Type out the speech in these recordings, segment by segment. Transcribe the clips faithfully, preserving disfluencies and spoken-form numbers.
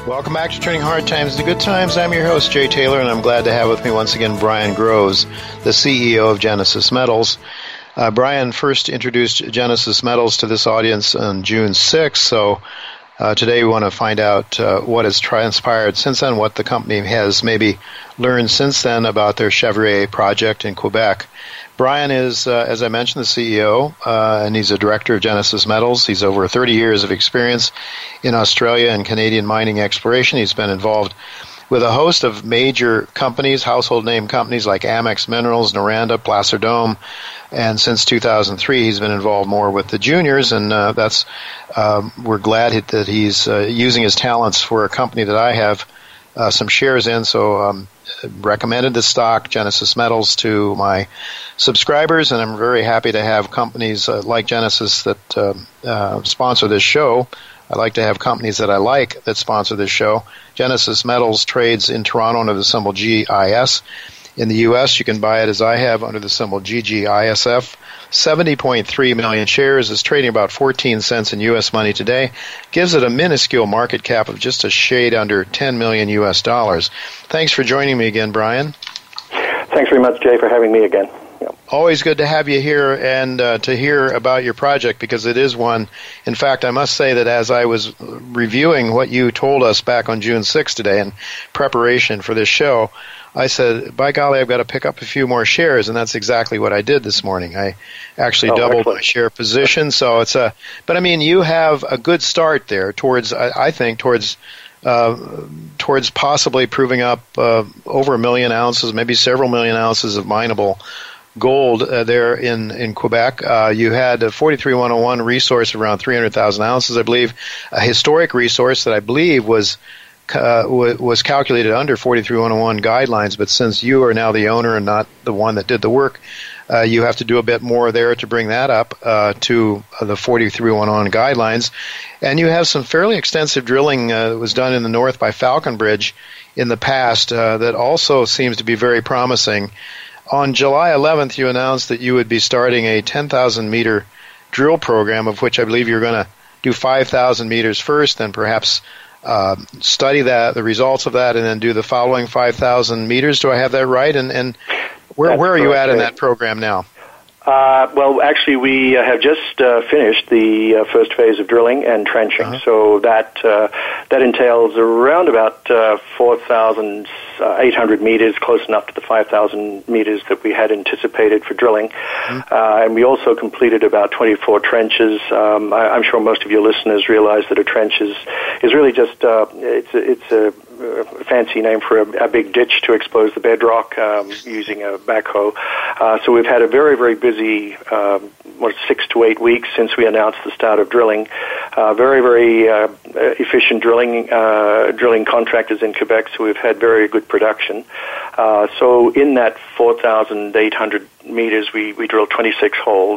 Welcome back to Turning Hard Times to Good Times. I'm your host, Jay Taylor, and I'm glad to have with me once again Brian Groves, the C E O of Genesis Metals. Uh, Brian first introduced Genesis Metals to this audience on June sixth, so uh, today we want to find out uh, what has transpired since then, what the company has maybe learned since then about their Chevrier project in Quebec. Brian is, uh, as I mentioned, the C E O, uh, and he's a director of Genesis Metals. He's over thirty years of experience in Australia and Canadian mining exploration. He's been involved with a host of major companies, household name companies like Amex Minerals, Noranda, Placer Dome, and since two thousand three he's been involved more with the juniors, and uh, that's um, we're glad that he's uh, using his talents for a company that I have uh, some shares in, so um, recommended the stock, Genesis Metals, to my subscribers, and I'm very happy to have companies uh, like Genesis that uh, uh, sponsor this show. I like to have companies that I like that sponsor this show. Genesis Metals trades in Toronto under the symbol G I S. In the U S, you can buy it as I have under the symbol G G I S F. seventy point three million shares, is trading about fourteen cents in U S money today. Gives it a minuscule market cap of just a shade under ten million U S dollars. Thanks for joining me again, Brian. Thanks very much, Jay, for having me again. Yep. Always good to have you here and uh, to hear about your project, because it is one. In fact, I must say that as I was reviewing what you told us back on June sixth today in preparation for this show, I said, by golly, I've got to pick up a few more shares, and that's exactly what I did this morning. I actually oh, doubled excellent. my share position, so it's a, but I mean, you have a good start there towards, I, I think, towards, uh, towards possibly proving up uh, over a million ounces, maybe several million ounces of mineable gold uh, there in, in Quebec. Uh, you had a forty-three one oh one resource around three hundred thousand ounces, I believe, a historic resource that I believe was Uh, was calculated under forty-three one oh one guidelines, but since you are now the owner and not the one that did the work, uh, you have to do a bit more there to bring that up uh, to uh, the forty-three one oh one guidelines. And you have some fairly extensive drilling uh, that was done in the north by Falconbridge in the past uh, that also seems to be very promising. On July eleventh, you announced that you would be starting a ten thousand meter drill program, of which I believe you're going to do five thousand meters first, then perhaps Uh, study that, the results of that, and then do the following five thousand meters. Do I have that right? And, and where, where are you at in that program now? Uh, well, actually, we uh, have just uh, finished the uh, first phase of drilling and trenching. Uh-huh. So that uh, that entails around about uh, four thousand eight hundred meters, close enough to the five thousand meters that we had anticipated for drilling. Uh-huh. Uh, and we also completed about twenty-four trenches. Um, I, I'm sure most of your listeners realize that a trench is, is really just uh, it's a, it's a a fancy name for a, a big ditch to expose the bedrock um, using a backhoe. Uh, so we've had a very, very busy um, what, six to eight weeks since we announced the start of drilling. Uh, very, very uh, efficient drilling uh, drilling contractors in Quebec, so we've had very good production. Uh, so in that four thousand eight hundred meters, we, we drilled twenty-six holes.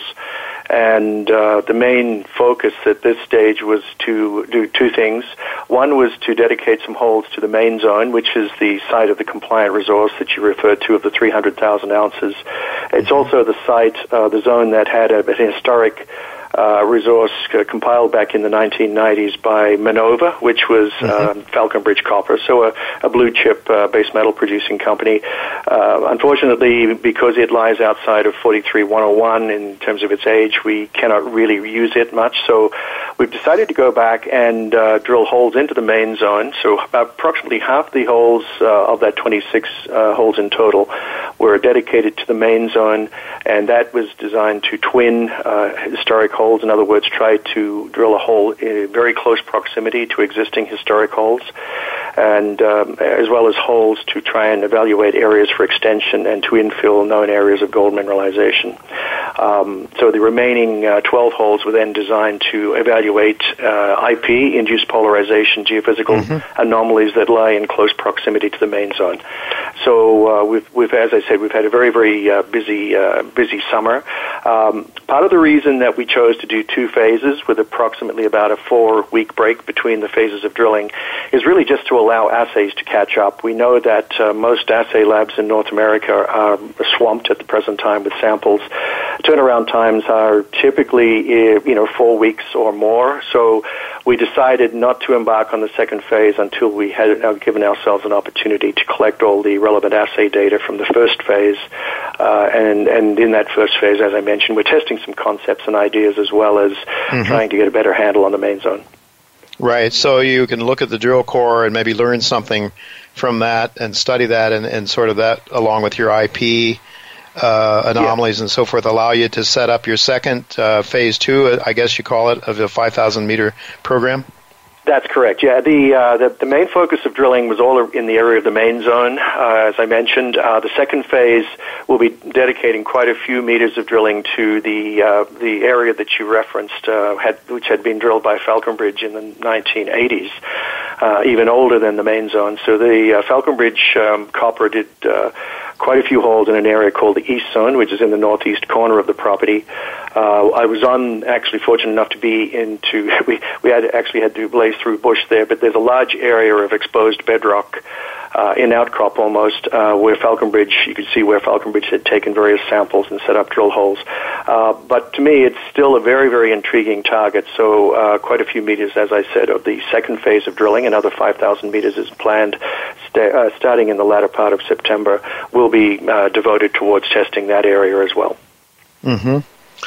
And uh, the main focus at this stage was to do two things. One was to dedicate some holes to the main zone, which is the site of the compliant resource that you referred to of the three hundred thousand ounces. It's also the site, uh, the zone that had a, an historic uh, resource uh, compiled back in the nineteen nineties by Minova, which was mm-hmm. uh, Falconbridge Copper, so a, a blue-chip uh, base metal producing company. Uh, unfortunately, because it lies outside of forty-three one oh one in terms of its age, we cannot really use it much, so we've decided to go back and uh, drill holes into the main zone. So approximately half the holes uh, of that twenty-six uh, holes in total were dedicated to the main zone, and that was designed to twin uh, historic holes. In other words, try to drill a hole in very close proximity to existing historic holes, and um, as well as holes to try and evaluate areas for extension and to infill known areas of gold mineralization. Um, so the remaining uh, twelve holes were then designed to evaluate uh, I P, induced polarization, geophysical mm-hmm. anomalies that lie in close proximity to the main zone. So uh, we've, we've, as I said, we've had a very, very uh, busy, uh, busy summer. Um, part of the reason that we chose to do two phases with approximately about a four-week break between the phases of drilling is really just to allow assays to catch up. We know that uh, most assay labs in North America are swamped at the present time with samples. Turnaround times are typically, you know, four weeks or more. So we decided not to embark on the second phase until we had uh, given ourselves an opportunity to collect all the relevant assay data from the first phase. Uh, and, and in that first phase, as I mentioned, we're testing some concepts and ideas as well as mm-hmm. trying to get a better handle on the main zone. Right, so you can look at the drill core and maybe learn something from that and study that and, and sort of that along with your I P uh, anomalies yeah. and so forth allow you to set up your second uh, phase two, I guess you call it, of a five thousand meter program? That's correct. Yeah, the, uh, the the main focus of drilling was all in the area of the main zone. Uh, as I mentioned, uh, the second phase will be dedicating quite a few meters of drilling to the uh, the area that you referenced, uh, had, which had been drilled by Falconbridge in the nineteen eighties, uh, even older than the main zone. So the uh, Falconbridge um, copper did uh, quite a few holes in an area called the East Zone, which is in the northeast corner of the property. Uh, I was on, actually fortunate enough to be into, we, we had actually had to blaze through bush there, but there's a large area of exposed bedrock uh, in outcrop almost, uh, where Falconbridge, you could see where Falconbridge had taken various samples and set up drill holes. Uh, but to me, it's still a very, very intriguing target. So uh, quite a few meters, as I said, of the second phase of drilling, another five thousand meters is planned sta- uh, starting in the latter part of September, will be uh, devoted towards testing that area as well. Mm-hmm.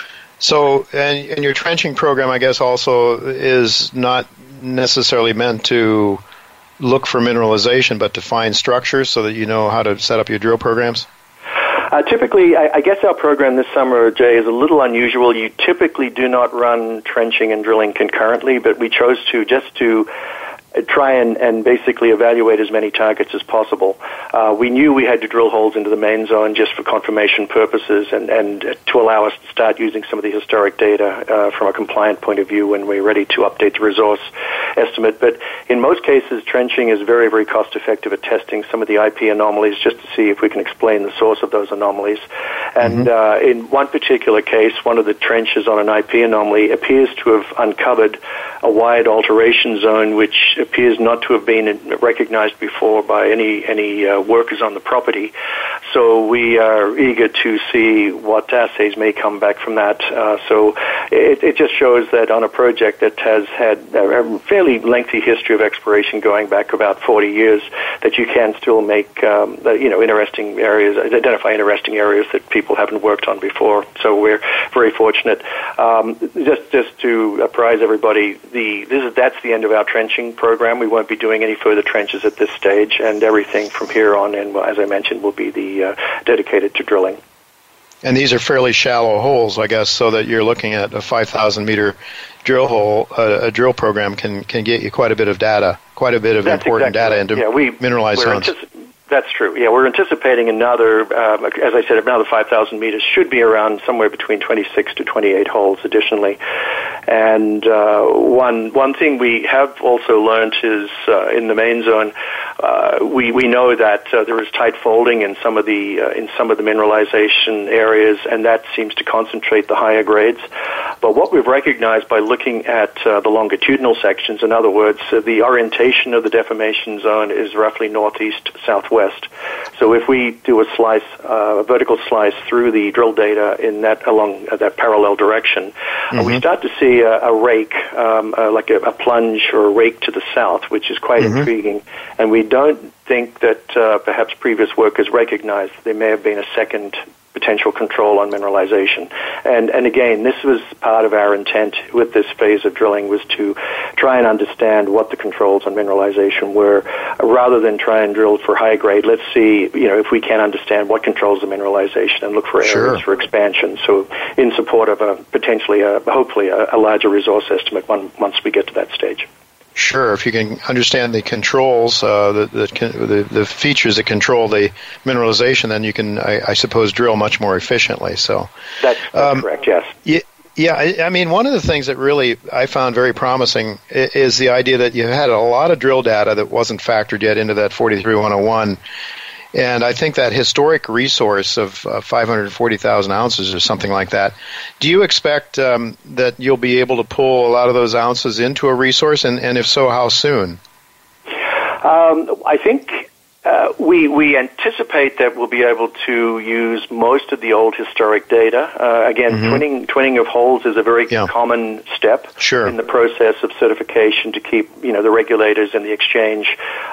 So, and, and your trenching program, I guess, also is not necessarily meant to look for mineralization, but to find structures so that you know how to set up your drill programs? Uh, typically, I, I guess our program this summer, Jay, is a little unusual. You typically do not run trenching and drilling concurrently, but we chose to just to try and, and basically evaluate as many targets as possible. Uh, we knew we had to drill holes into the main zone just for confirmation purposes and, and to allow us to start using some of the historic data uh, from a compliant point of view when we're ready to update the resource estimate. But in most cases, trenching is very, very cost-effective at testing some of the I P anomalies just to see if we can explain the source of those anomalies. And mm-hmm. uh, in one particular case, one of the trenches on an I P anomaly appears to have uncovered a wide alteration zone which appears not to have been recognized before by any any uh, workers on the property. So we are eager to see what assays may come back from that. Uh, so it, it just shows that on a project that has had a fairly lengthy history of exploration going back about forty years, that you can still make um, you know interesting areas, identify interesting areas that people haven't worked on before. So we're very fortunate. Um, just just to apprise everybody, the this is that's the end of our trenching program. We won't be doing any further trenches at this stage, and everything from here on, and as I mentioned, will be the uh, dedicated to drilling. And these are fairly shallow holes, I guess, so that you're looking at a five thousand meter drill hole. Uh, a drill program can can get you quite a bit of data, quite a bit of That's important exactly data right. into yeah, we, mineralized zones. Antici- That's true. Yeah, we're anticipating another, um, as I said, another five thousand meters, should be around somewhere between twenty-six to twenty-eight holes additionally. And uh, one one thing we have also learned is uh, in the main zone, uh, we we know that uh, there is tight folding in some of the uh, in some of the mineralization areas, and that seems to concentrate the higher grades. But what we've recognized by looking at uh, the longitudinal sections, in other words, uh, the orientation of the deformation zone is roughly northeast southwest. So if we do a slice, uh, a vertical slice through the drill data in that along uh, that parallel direction, mm-hmm. uh, we start to see a, a rake, um, uh, like a, a plunge or a rake to the south, which is quite mm-hmm. intriguing. And we don't think that uh, perhaps previous workers recognized there may have been a second potential control on mineralization. And and again, this was part of our intent with this phase of drilling, was to try and understand what the controls on mineralization were, rather than try and drill for high grade. Let's see, you know, if we can understand what controls the mineralization and look for areas sure. for expansion. So in support of a potentially, a, hopefully, a, a larger resource estimate one, once we get to that stage. Sure, if you can understand the controls, uh, the, the the the features that control the mineralization, then you can, I, I suppose, drill much more efficiently. So that's, that's um, correct. Yes. Yeah, yeah. I, I mean, one of the things that really I found very promising is the idea that you had a lot of drill data that wasn't factored yet into that forty-three one oh one. And I think that historic resource of uh, five hundred forty thousand ounces or something like that, do you expect um, that you'll be able to pull a lot of those ounces into a resource? And, and if so, how soon? Um, I think Uh, we we anticipate that we'll be able to use most of the old historic data. Uh, again, mm-hmm. twinning twinning of holes is a very yeah. common step sure. in the process of certification to keep you know the regulators and the exchange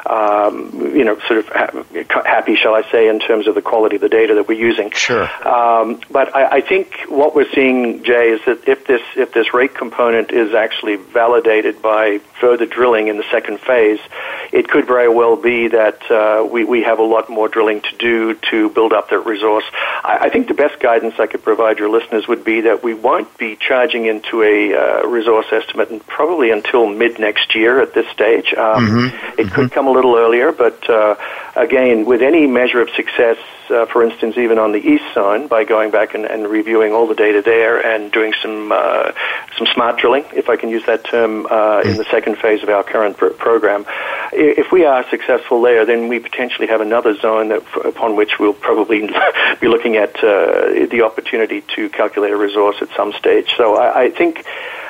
um, you know sort of ha- happy, shall I say, in terms of the quality of the data that we're using. Sure. Um, but I, I think what we're seeing, Jay, is that if this if this rate component is actually validated by further drilling in the second phase, it could very well be that uh, we, we have a lot more drilling to do to build up that resource. I, I think the best guidance I could provide your listeners would be that we won't be charging into a uh, resource estimate and probably until mid next year at this stage. Um, mm-hmm. It mm-hmm. could come a little earlier, but uh, again, with any measure of success, Uh, for instance, even on the east zone, by going back and, and reviewing all the data there and doing some uh, some smart drilling, if I can use that term, uh, in the second phase of our current pr- program. If we are successful there, then we potentially have another zone that, upon which we'll probably be looking at uh, the opportunity to calculate a resource at some stage. So I, I think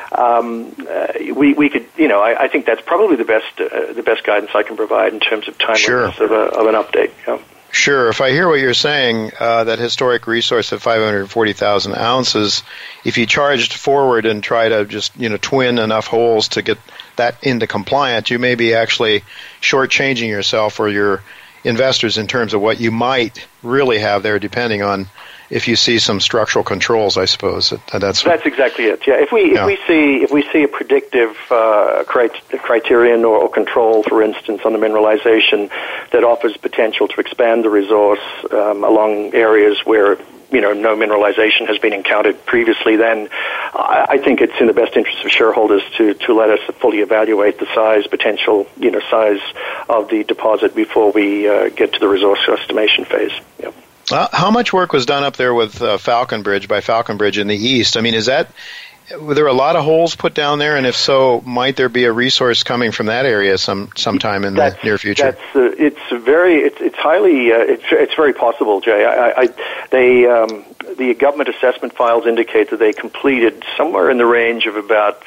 Um, uh, we we could you know I, I think that's probably the best uh, the best guidance I can provide in terms of timeliness sure. of, a, of an update. Yeah. Sure. If I hear what you're saying, uh, that historic resource of five hundred forty thousand ounces, if you charged forward and try to just, you know, twin enough holes to get that into compliance, you may be actually shortchanging yourself or your investors in terms of what you might really have there, depending on if you see some structural controls, I suppose. That's that's exactly it. Yeah, if we yeah. if we see if we see a predictive uh, crit- criterion or, or control, for instance, on the mineralization that offers potential to expand the resource um, along areas where you know no mineralization has been encountered previously, then I, I think it's in the best interest of shareholders to to let us fully evaluate the size, potential you know size of the deposit before we uh, get to the resource estimation phase. Yep. Uh, how much work was done up there with uh, Falconbridge, by Falconbridge in the east? I mean, is that, were there a lot of holes put down there? And if so, might there be a resource coming from that area some sometime in that's, the near future? That's, uh, it's very, it's, it's highly, uh, it's, it's very possible, Jay. I, I, they, um, the government assessment files indicate that they completed somewhere in the range of about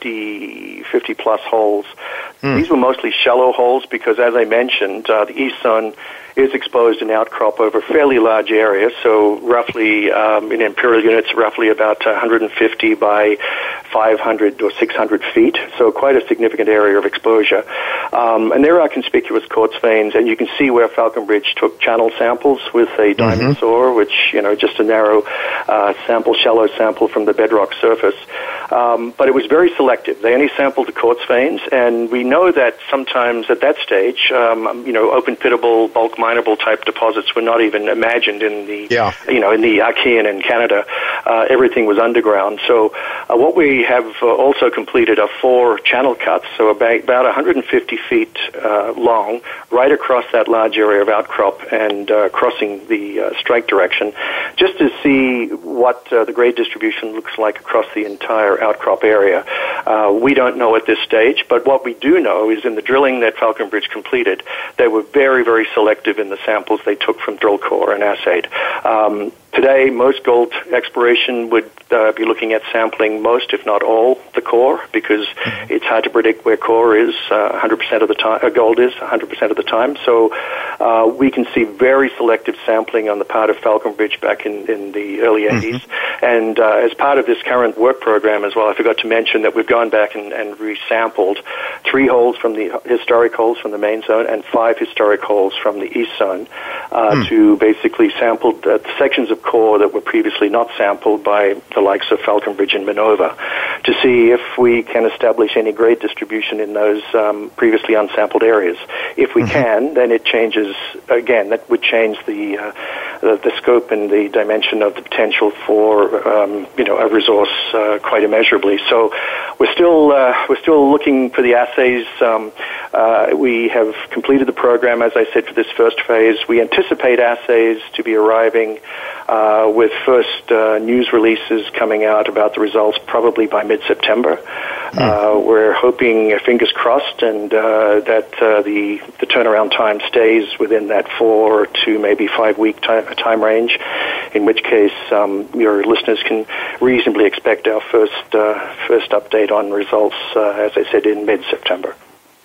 fifty, fifty plus holes. Mm. These were mostly shallow holes because, as I mentioned, uh, the east zone is exposed in outcrop over a fairly large area, so roughly, um, in imperial units, roughly about one hundred fifty by five hundred or six hundred feet, so quite a significant area of exposure. Um, and there are conspicuous quartz veins, and you can see where Falconbridge took channel samples with a diamond mm-hmm. saw, which, you know, just a narrow uh, sample, shallow sample from the bedrock surface. Um, but it was very selective. They only sampled the quartz veins, and we know that sometimes at that stage, um, you know, open-pittable, bulk mineable type deposits were not even imagined in the, yeah. you know, in the Archean in Canada. Uh, everything was underground. So uh, what we have uh, also completed are four channel cuts, so about, about one hundred fifty feet uh, long, right across that large area of outcrop and uh, crossing the uh, strike direction, just to see what uh, the grade distribution looks like across the entire outcrop area. Uh, we don't know at this stage, but what we do know is in the drilling that Falconbridge completed, they were very, very selective in the samples they took from drill core and assayed. Um, Today, most gold exploration would uh, be looking at sampling most, if not all, the core, because it's hard to predict where core is uh, one hundred percent of the time, uh, gold is one hundred percent of the time. So uh, we can see very selective sampling on the part of Falconbridge back in, in the early eighties. Mm-hmm. And uh, as part of this current work program as well, I forgot to mention that we've gone back and, and resampled three holes from the historic holes from the main zone and five historic holes from the east zone uh, mm. to basically sample the sections of core that were previously not sampled by the likes of Falconbridge and Minova, to see if we can establish any grade distribution in those um, previously unsampled areas. If we mm-hmm. can, then it changes, again, that would change the, uh, the the scope and the dimension of the potential for um, you know a resource uh, quite immeasurably. So we're still uh, we're still looking for the assays. Um, uh, we have completed the program, as I said, for this first phase. We anticipate assays to be arriving Uh, with first uh, news releases coming out about the results probably by mid-September. Mm. Uh, we're hoping, uh, fingers crossed, and uh, that uh, the the turnaround time stays within that four to maybe five-week time, time range, in which case um, your listeners can reasonably expect our first uh, first update on results, uh, as I said, in mid-September.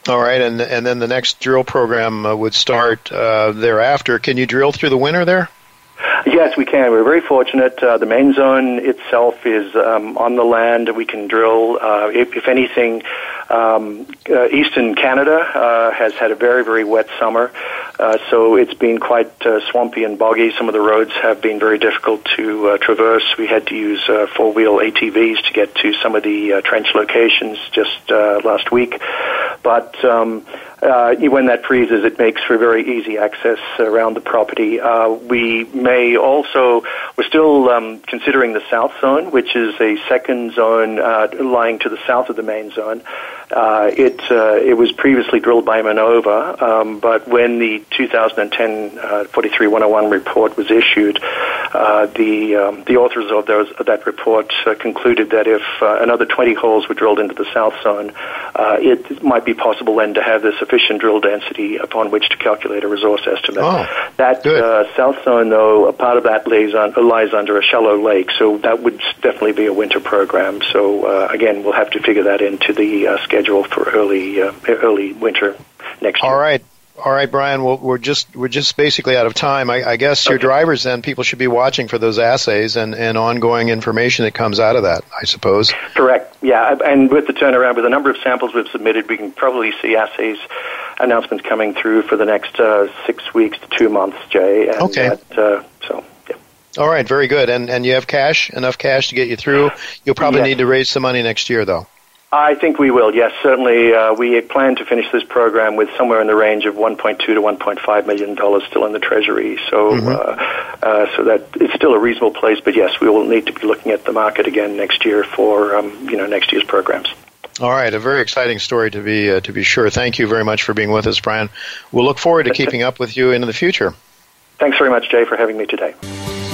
All right, and and then the next drill program uh, would start uh, thereafter. Can you drill through the winter there? Yes, we can. We're very fortunate. Uh, the main zone itself is um, on the land. We can drill. Uh, if, if anything, um, uh, eastern Canada uh, has had a very, very wet summer, uh, so it's been quite uh, swampy and boggy. Some of the roads have been very difficult to uh, traverse. We had to use uh, four-wheel A T Vs to get to some of the uh, trench locations just uh, last week. But um, uh, when that freezes, it makes for very easy access around the property. Uh, we may also, we're still um, considering the south zone, which is a second zone uh, lying to the south of the main zone. Uh, it uh, it was previously drilled by Minova, um, but when the two thousand ten uh, forty-three one oh one report was issued, uh, the um, the authors of, those, of that report uh, concluded that if uh, another twenty holes were drilled into the south zone, uh, it might be possible then to have the sufficient drill density upon which to calculate a resource estimate. Oh, that uh, south zone, though, a part of that lays, on, lies under a shallow lake, so that would definitely be a winter program. So uh, again, we'll have to figure that into the uh, schedule for early uh, early winter next year. All right. All right, Brian. Well, we're just we're just basically out of time. I, I guess your okay. drivers then people should be watching for those assays and, and ongoing information that comes out of that, I suppose. Correct. Yeah, and with the turnaround, with the number of samples we've submitted, we can probably see assays announcements coming through for the next uh, six weeks to two months, Jay. And okay. That, uh, so. Yeah. All right. Very good. And and you have cash, enough cash to get you through. You'll probably yes. need to raise some money next year, though. I think we will, yes, certainly. Uh, we plan to finish this program with somewhere in the range of one point two to one point five million dollars still in the Treasury. So, mm-hmm. uh, uh, so that it's still a reasonable place. But yes, we will need to be looking at the market again next year for um, you know next year's programs. All right, a very exciting story to be uh, to be sure. Thank you very much for being with us, Brian. We'll look forward to keeping up with you into the future. Thanks very much, Jay, for having me today.